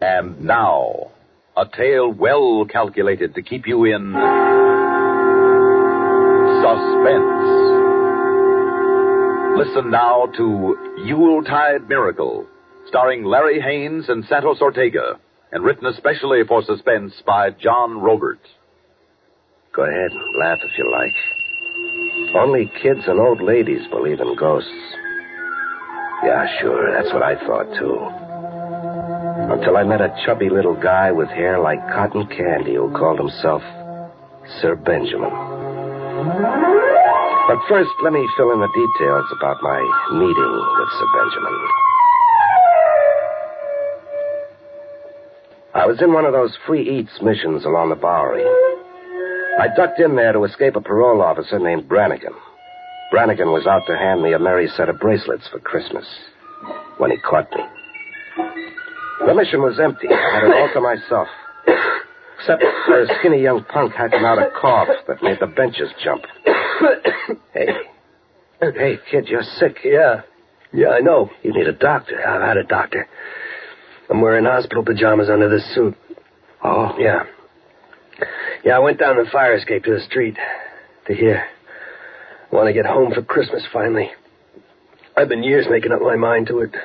And now, a tale well calculated to keep you in suspense. Listen now to Yuletide Miracle, starring Larry Haynes and Santos Ortega, and written especially for suspense by John Robert. Go ahead, laugh if you like. Only kids and old ladies believe in ghosts. Yeah, sure, that's what I thought, too. Until I met a chubby little guy with hair like cotton candy who called himself Sir Benjamin. But first, let me fill in the details about my meeting with Sir Benjamin. I was in one of those free eats missions along the Bowery. I ducked in there to escape a parole officer named Brannigan. Brannigan was out to hand me a merry set of bracelets for Christmas when he caught me. The mission was empty. I had it all to myself. Except for a skinny young punk hacking out a cough that made the benches jump. Hey, kid, you're sick. Yeah, I know. You need a doctor. I've had a doctor. I'm wearing hospital pajamas under this suit. Oh? Yeah, I went down the fire escape to the street. To here. I want to get home for Christmas, finally. I've been years making up my mind to it.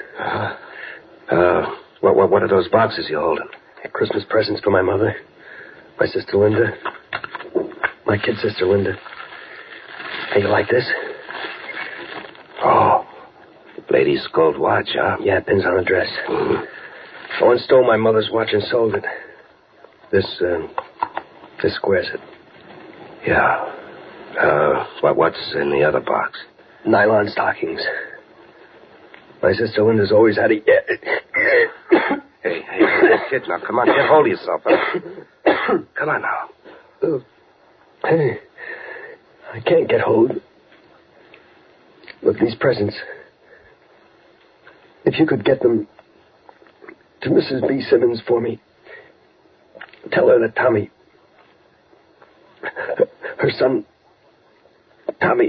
What are those boxes you're holding? Christmas presents for my mother, my sister Linda, my kid sister Linda. Hey, you like this? Oh, lady's gold watch, huh? Yeah, it pins on a dress. Mm-hmm. I once stole my mother's watch and sold it. This squares it. Yeah. What's in the other box? Nylon stockings. My sister Linda's always had a... Hey, kid, now, come on, get hold of yourself. Come on now. Hey, I can't get hold. Look, these presents. If you could get them to Mrs. B. Simmons for me, tell her that Tommy, her son, Tommy,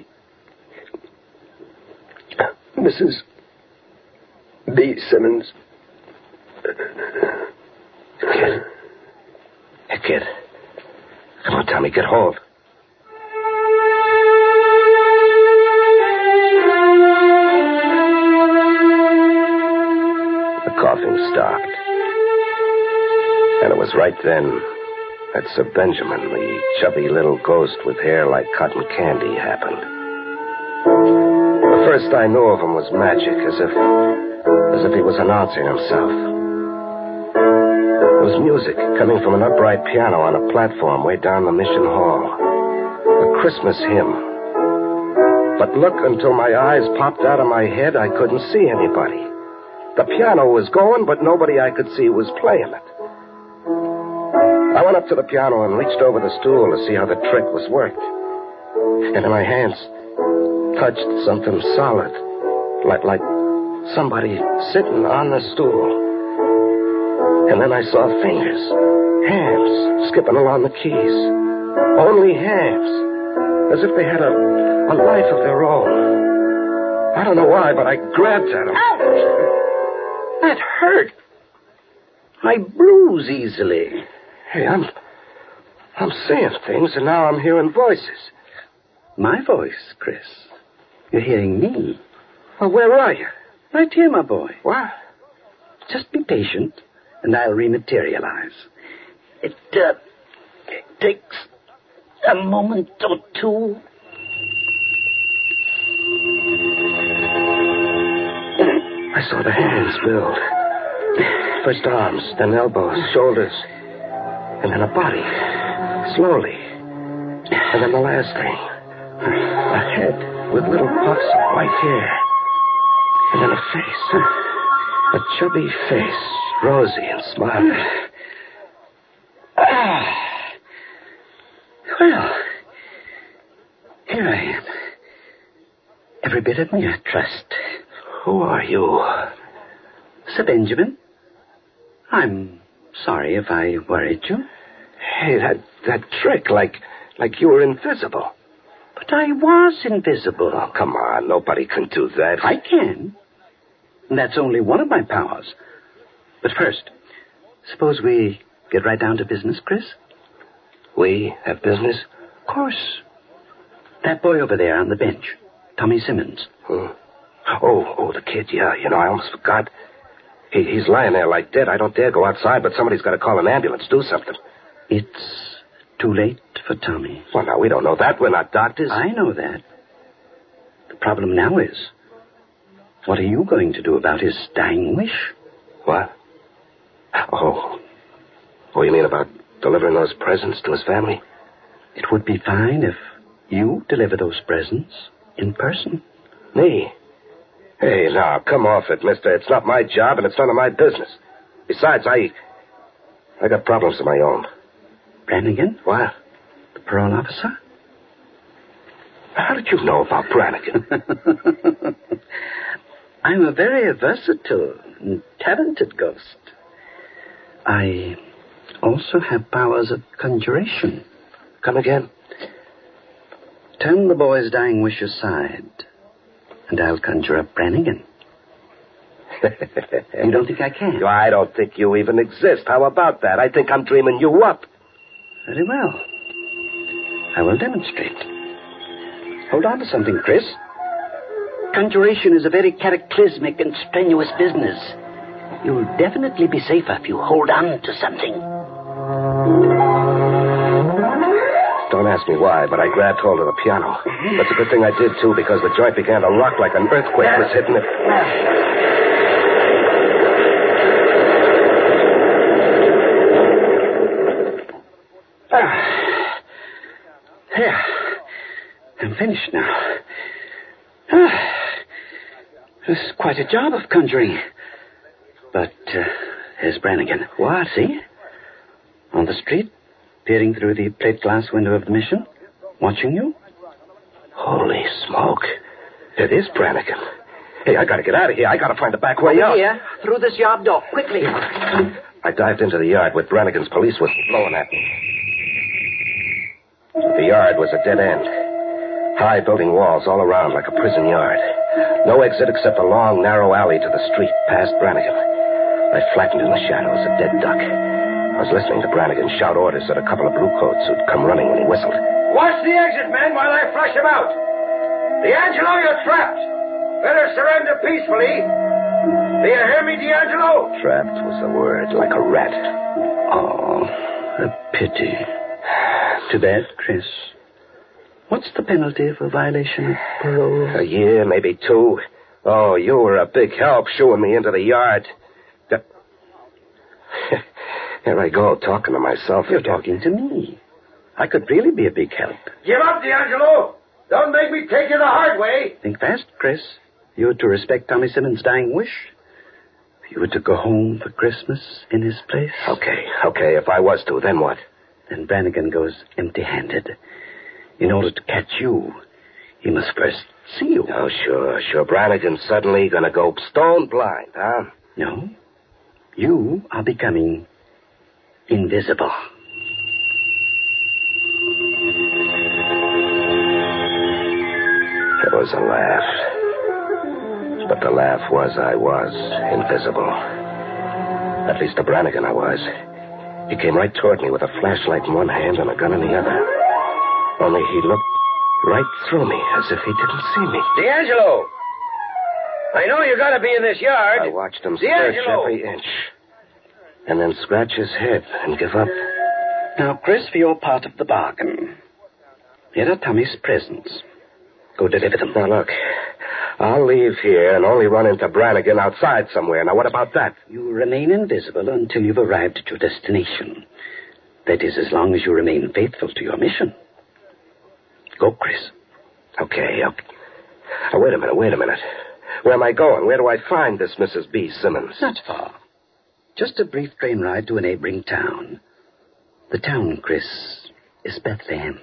Mrs. B. Simmons. Hey, kid. Come on, Tommy, get hold. The coughing stopped. And it was right then that Sir Benjamin, the chubby little ghost with hair like cotton candy, happened. The first I knew of him was magic, as if he was announcing himself. There was music coming from an upright piano on a platform way down the mission hall. A Christmas hymn. But look, until my eyes popped out of my head, I couldn't see anybody. The piano was going, but nobody I could see was playing it. I went up to the piano and reached over the stool to see how the trick was worked. And my hands touched something solid, like somebody sitting on the stool. And then I saw fingers, hands, skipping along the keys. Only hands, as if they had a life of their own. I don't know why, but I grabbed at them. Ouch! That hurt. I bruise easily. Hey, I'm seeing things, and now I'm hearing voices. My voice, Chris. You're hearing me. Well, where are you? Right here, my boy. What? Just be patient, and I'll rematerialize. It takes a moment or two. I saw the hands build. First arms, then elbows, shoulders, and then a body. Slowly. And then the last thing. A head with little puffs of white hair. And then a face. A chubby face, rosy and smiling. Well, here I am. Every bit of me I trust. Who are you? Sir Benjamin. I'm sorry if I worried you. Hey, that trick, like you were invisible. But I was invisible. Oh, come on. Nobody can do that. I can. And that's only one of my powers. But first, Suppose we get right down to business, Chris? We have business? Of course. That boy over there on the bench, Tommy Simmons. Oh, the kid, yeah. I almost forgot. He's lying there like dead. I don't dare go outside, but somebody's got to call an ambulance. Do something. It's too late for Tommy. Well, now, we don't know that. We're not doctors. I know that. The problem now is, what are you going to do about his dying wish? What? Oh, you mean about delivering those presents to his family? It would be fine if you deliver those presents in person. Me? Hey, now, come off it, mister. It's not my job, and it's none of my business. Besides, I got problems of my own. Brannigan? What? The parole officer? How did you know about Brannigan? I'm a very versatile and talented ghost. I also have powers of conjuration. Come again? Turn the boy's dying wish aside, and I'll conjure up Brannigan. You don't think I can? I don't think you even exist. How about that? I think I'm dreaming you up. Very well. I will demonstrate. Hold on to something, Chris. Conjuration is a very cataclysmic and strenuous business. You'll definitely be safer if you hold on to something. Don't ask me why, but I grabbed hold of the piano. That's a good thing I did, too, because the joint began to rock like an earthquake was hitting it. There. I'm finished now. It was quite a job of conjuring. But here's Brannigan. What? See? On the street, peering through the plate glass window of the mission, watching you. Holy smoke. It is Brannigan. Hey, I gotta get out of here. I gotta find the back way out. Here, through this yard door, quickly. I dived into the yard with Brannigan's police whistle blowing at me. The yard was a dead end. High building walls all around like a prison yard. No exit except a long, narrow alley to the street past Brannigan. I flattened in the shadows, a dead duck. I was listening to Brannigan shout orders at a couple of bluecoats who'd come running when he whistled. Watch the exit, men, while I flush him out. D'Angelo, you're trapped. Better surrender peacefully. Do you hear me, D'Angelo? Trapped was the word, like a rat. Oh, a pity. Too bad, Chris. What's the penalty for violation of parole? A year, maybe 2. Oh, you were a big help shooing me into the yard. Here I go, talking to myself. You're talking to me. I could really be a big help. Give up, D'Angelo. Don't make me take you the hard way. Think fast, Chris. You were to respect Tommy Simmons' dying wish. If you were to go home for Christmas in his place. Okay. If I was to, then what? Then Brannigan goes empty-handed. In order to catch you, he must first see you. Oh, sure. Brannigan's suddenly gonna go stone blind, huh? No. You are becoming invisible. It was a laugh. But the laugh was I was invisible. At least to Brannigan I was. He came right toward me with a flashlight in one hand and a gun in the other. Only he looked right through me as if he didn't see me. D'Angelo! I know you gotta be in this yard. I watched him search every inch. And then scratch his head and give up. Now, Chris, for your part of the bargain. Here are Tommy's presents. Go deliver them. Now, look. I'll leave here and only run into Brannigan outside somewhere. Now, what about that? You remain invisible until you've arrived at your destination. That is, as long as you remain faithful to your mission. Go, Chris. Okay. Now, wait a minute. Where am I going? Where do I find this Mrs. B. Simmons? Not far. Just a brief train ride to a neighboring town. The town, Chris, is Bethlehem.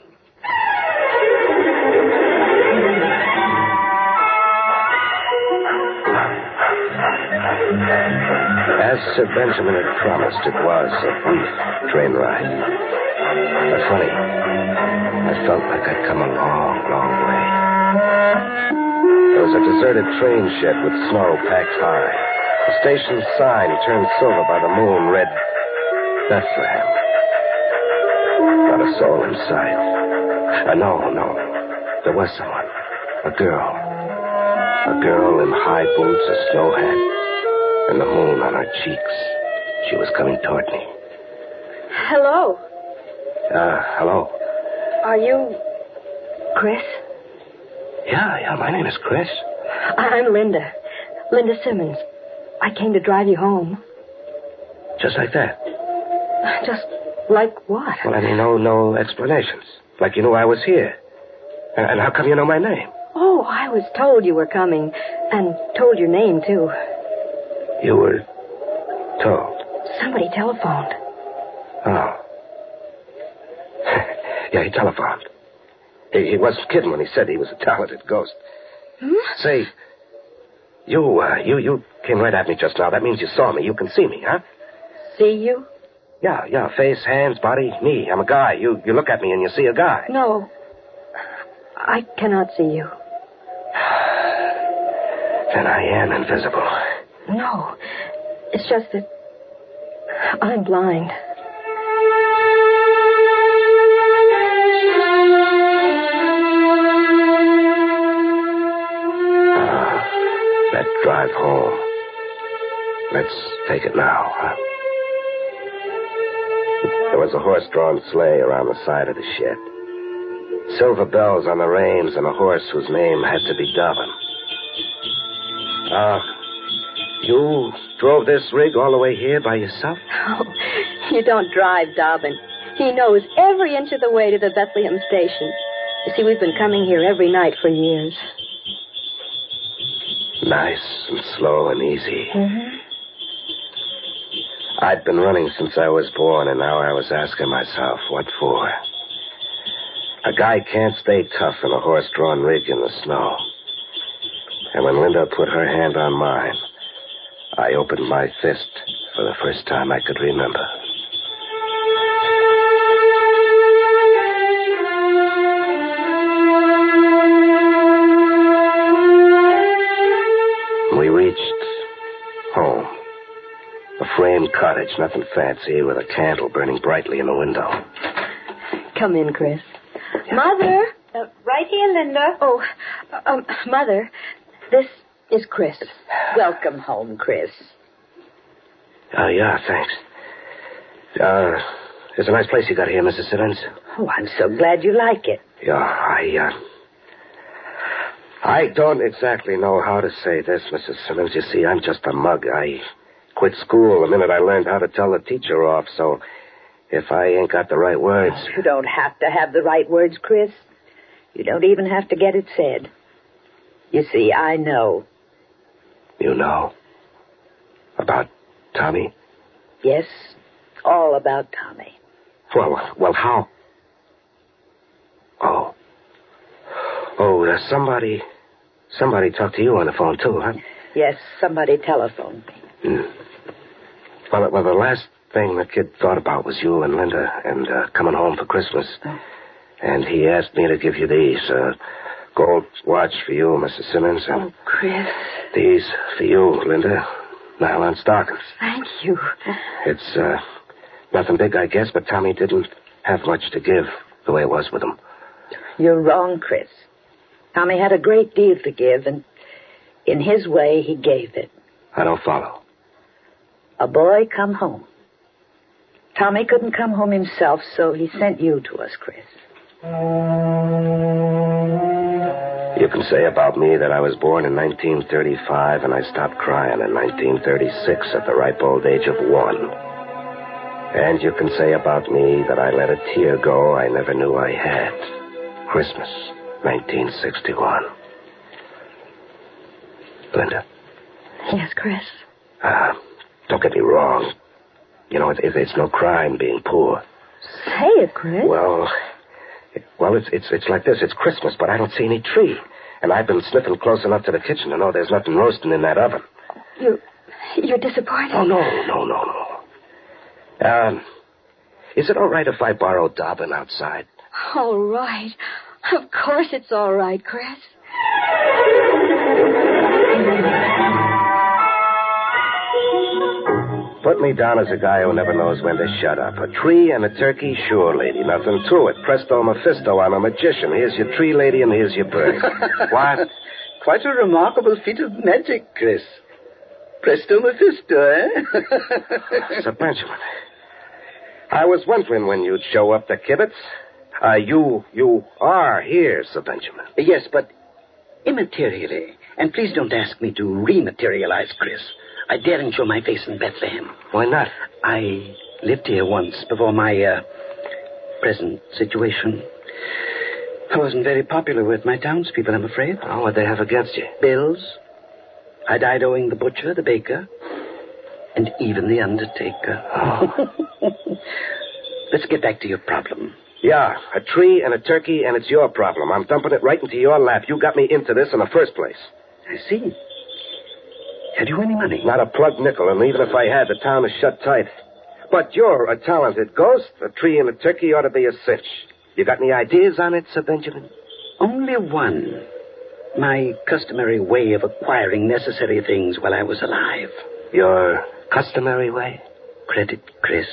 As Sir Benjamin had promised, it was a brief train ride. But funny, I felt like I'd come a long, long way. There was a deserted train shed with snow packed high. The station sign turned silver by the moon read, Bethlehem. Not a soul in sight. No. There was someone. A girl. A girl in high boots, a snow hat, and the moon on her cheeks. She was coming toward me. Hello. Hello. Are you Chris? Yeah, my name is Chris. I'm Linda. Linda Simmons. I came to drive you home. Just like that? Just like what? Well, I mean, no explanations. Like you knew I was here. And how come you know my name? Oh, I was told you were coming, and told your name, too. You were told? Somebody telephoned. Oh. Yeah, he telephoned. He wasn't kidding when he said he was a talented ghost. Say, you came right at me just now. That means you saw me. You can see me, huh? See you? Yeah. Face, hands, body, me. I'm a guy. You look at me and you see a guy. No. I cannot see you. Then I am invisible. No. It's just that I'm blind. That drive home. Let's take it now, huh? There was a horse-drawn sleigh around the side of the shed. Silver bells on the reins and a horse whose name had to be Dobbin. You drove this rig all the way here by yourself? Oh, you don't drive Dobbin. He knows every inch of the way to the Bethlehem station. You see, we've been coming here every night for years. Nice and slow and easy. Mm-hmm. I'd been running since I was born, and now I was asking myself, what for? A guy can't stay tough in a horse-drawn rig in the snow. And when Linda put her hand on mine, I opened my fist for the first time I could remember. We reached home. A framed cottage, nothing fancy, with a candle burning brightly in the window. Come in, Chris. Mother! Right here, Linda. Oh, Mother, this is Chris. Welcome home, Chris. Yeah, thanks. It's a nice place you got here, Mrs. Simmons. Oh, I'm so glad you like it. Yeah, I don't exactly know how to say this, Mrs. Simmons. You see, I'm just a mug. I quit school the minute I learned how to tell the teacher off, so if I ain't got the right words... You don't have to have the right words, Chris. You don't even have to get it said. You see, I know. You know? About Tommy? Yes, all about Tommy. Well, how? Oh, somebody talked to you on the phone, too, huh? Yes, somebody telephoned me. Well, the last thing the kid thought about was you and Linda and coming home for Christmas. And he asked me to give you these. Gold watch for you, Mrs. Simmons. And Chris. these for you, Linda. Nylon stockings. Thank you. It's nothing big, I guess, but Tommy didn't have much to give the way it was with him. You're wrong, Chris. Tommy had a great deal to give, and in his way, he gave it. I don't follow. A boy come home. Tommy couldn't come home himself, so he sent you to us, Chris. You can say about me that I was born in 1935 and I stopped crying in 1936 at the ripe old age of 1. And you can say about me that I let a tear go I never knew I had. Christmas, 1961. Linda. Yes, Chris. Don't get me wrong. You know, it's no crime being poor. Say it, Chris. Well, it's like this. It's Christmas, but I don't see any tree. And I've been sniffing close enough to the kitchen to know there's nothing roasting in that oven. You're disappointed? Oh, no. Is it all right if I borrow Dobbin outside? All right. Of course it's all right, Chris. Put me down as a guy who never knows when to shut up. A tree and a turkey? Sure, lady. Nothing to it. Presto Mephisto, I'm a magician. Here's your tree, lady, and here's your bird. What? Quite a remarkable feat of magic, Chris. Presto Mephisto, eh? Sir Benjamin, I was wondering when you'd show up to Kibitz. You are here, Sir Benjamin. Yes, but immaterially. And please don't ask me to rematerialize, Chris. I daren't show my face in Bethlehem. Why not? I lived here once before my present situation. I wasn't very popular with my townspeople, I'm afraid. Oh, what'd they have against you? Bills. I died owing the butcher, the baker, and even the undertaker. Oh. Let's get back to your problem. Yeah, a tree and a turkey, and it's your problem. I'm dumping it right into your lap. You got me into this in the first place. I see. Have you any money? Not a plug nickel, and even if I had, the town is shut tight. But you're a talented ghost. A tree and a turkey ought to be a cinch. You got any ideas on it, Sir Benjamin? Only one. My customary way of acquiring necessary things while I was alive. Your customary way? Credit, Chris.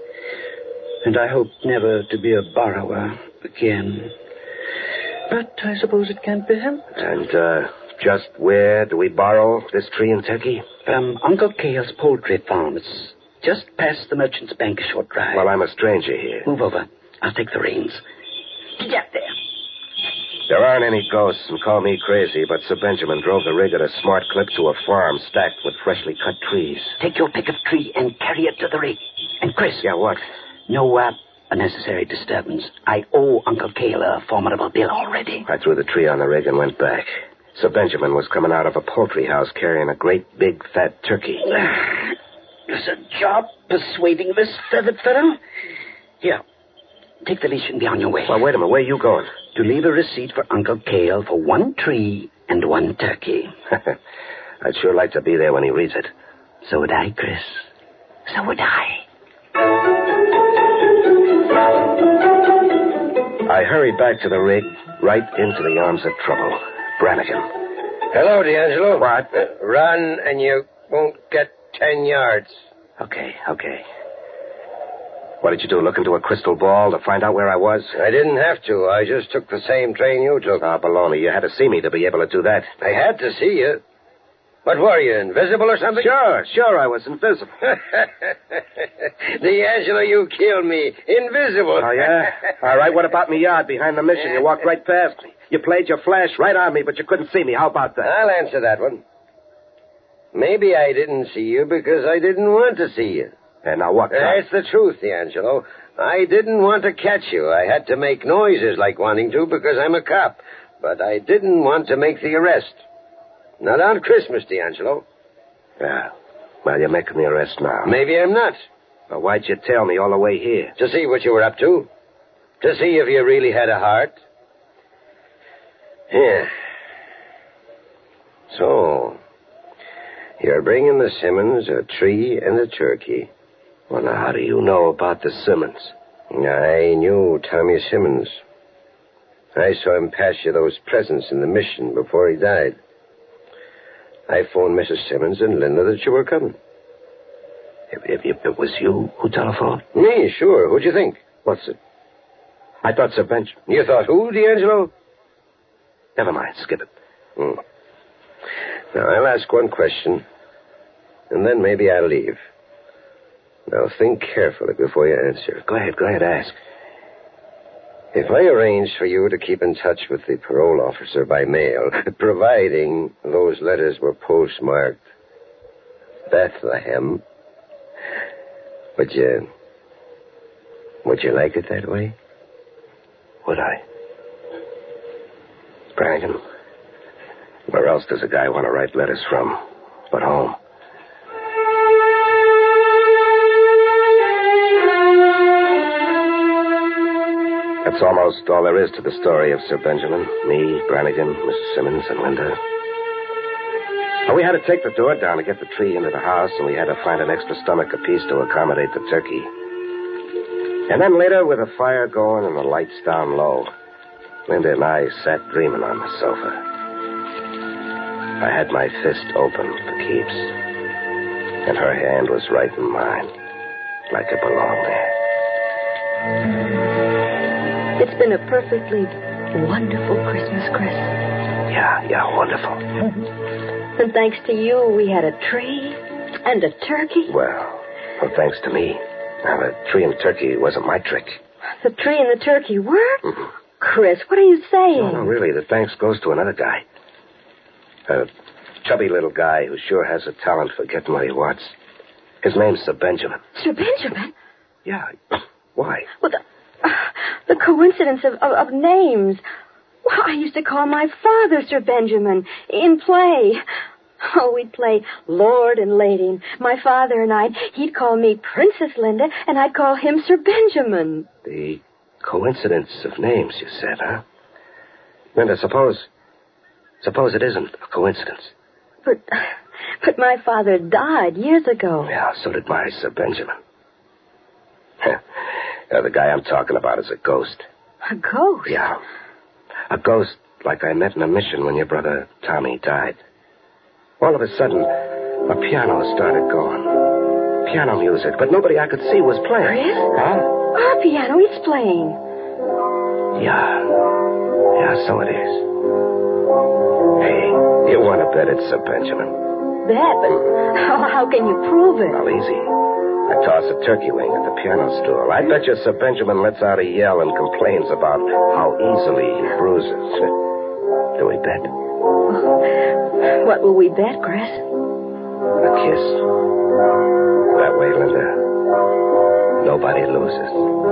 And I hope never to be a borrower again. But I suppose it can't be helped. And, just where do we borrow this tree and turkey? From Uncle Cale's poultry farm. It's just past the Merchant's Bank, a short drive. Well, I'm a stranger here. Move over. I'll take the reins. Get there. There aren't any ghosts, and call me crazy, but Sir Benjamin drove the rig at a smart clip to a farm stacked with freshly cut trees. Take your pick of tree and carry it to the rig. And Chris. Yeah, what? No unnecessary disturbance. I owe Uncle Cale a formidable bill already. I threw the tree on the rig and went back. Sir Benjamin was coming out of a poultry house carrying a great big fat turkey. It's a job persuading this feathered fellow. Here, take the leash and be on your way. Well, wait a minute. Where are you going? To leave a receipt for Uncle Cale for one tree and one turkey. I'd sure like to be there when he reads it. So would I, Chris. So would I. I hurried back to the rig, right into the arms of trouble. Brannigan. Hello, D'Angelo. What? Run and you won't get 10 yards. Okay. What did you do, look into a crystal ball to find out where I was? I didn't have to. I just took the same train you took. Ah, baloney. You had to see me to be able to do that. I had to see you. What were you, invisible or something? Sure, I was invisible. D'Angelo, you killed me. Invisible. Oh, yeah? All right, what about me yard behind the mission? You walked right past me. You played your flash right on me, but you couldn't see me. How about that? I'll answer that one. Maybe I didn't see you because I didn't want to see you. And now what? That's the truth, D'Angelo. I didn't want to catch you. I had to make noises like wanting to because I'm a cop. But I didn't want to make the arrest. Not on Christmas, D'Angelo. Yeah. Well, you're making the arrest now. Maybe I'm not. Well, why'd you tell me all the way here? To see what you were up to. To see if you really had a heart. Yeah. So, you're bringing the Simmons a tree and a turkey. Well, now, how do you know about the Simmons? I knew Tommy Simmons. I saw him pass you those presents in the mission before he died. I phoned Mrs. Simmons and Linda that you were coming. It was you who telephoned? Me, sure. Who'd you think? What's it? I thought Sir Benjamin. You thought who, D'Angelo? Never mind. Skip it. Now, I'll ask one question, and then maybe I'll leave. Now, think carefully before you answer. Go ahead, ask. If I arranged for you to keep in touch with the parole officer by mail, providing those letters were postmarked Bethlehem, would you like it that way? Would I? Brannigan, where else does a guy want to write letters from but home? That's almost all there is to the story of Sir Benjamin. Me, Brannigan, Mrs. Simmons, and Linda. Well, we had to take the door down to get the tree into the house, and we had to find an extra stomach apiece to accommodate the turkey. And then later, with the fire going and the lights down low, Linda and I sat dreaming on the sofa. I had my fist open for keeps. And her hand was right in mine, like it belonged there. It's been a perfectly wonderful Christmas, Chris. Yeah, wonderful. And thanks to you, we had a tree and a turkey. Well, thanks to me. Now, the tree and the turkey wasn't my trick. The tree and the turkey were? Mm-hmm. Chris, what are you saying? No, really. The thanks goes to another guy. A chubby little guy who sure has a talent for getting what he wants. His name's Sir Benjamin. Sir Benjamin? Yeah. Why? Well, the coincidence of names. Well, I used to call my father Sir Benjamin in play. Oh, we'd play Lord and Lady. My father and he'd call me Princess Linda, and I'd call him Sir Benjamin. The coincidence of names, you said, huh? Linda, suppose it isn't a coincidence. But my father died years ago. Yeah, so did my Sir Benjamin. The guy I'm talking about is a ghost. A ghost? Yeah. A ghost like I met in a mission when your brother Tommy died. All of a sudden, a piano started going. Piano music, but nobody I could see was playing. Chris? Huh? Our piano is playing. Yeah, so it is. Hey, you want to bet it's Sir Benjamin? Bet? But how can you prove it? Well, easy. I toss a turkey wing at the piano stool. I bet you Sir Benjamin lets out a yell and complains about how easily he bruises. Do we bet? What will we bet, Chris? A kiss. That way, Linda, nobody loses.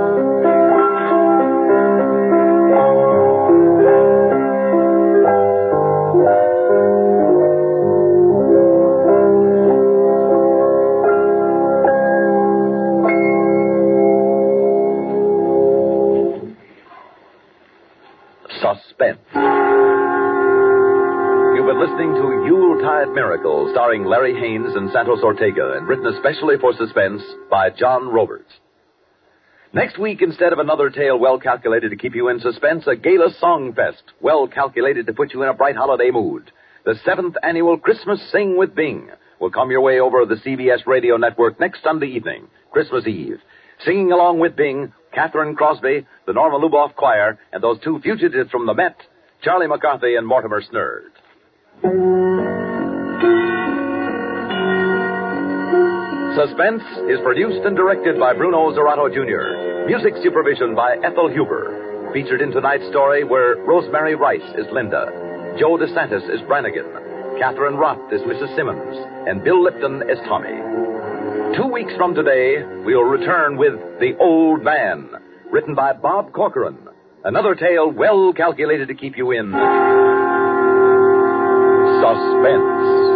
Suspense. You've been listening to Yuletide Miracle, starring Larry Haynes and Santos Ortega, and written especially for Suspense by John Roberts. Next week, instead of another tale well calculated to keep you in suspense, a gala song fest well calculated to put you in a bright holiday mood. The 7th annual Christmas Sing with Bing will come your way over the CBS radio network next Sunday evening, Christmas Eve. Singing along with Bing, Catherine Crosby, the Norma Luboff Choir, and those two fugitives from the Met, Charlie McCarthy and Mortimer Snerd. Suspense is produced and directed by Bruno Zerato Jr. Music supervision by Ethel Huber. Featured in tonight's story were Rosemary Rice is Linda, Joe DeSantis is Brannigan, Catherine Roth is Mrs. Simmons, and Bill Lipton is Tommy. 2 weeks from today, we'll return with The Old Man, written by Bob Corcoran. Another tale well calculated to keep you in suspense.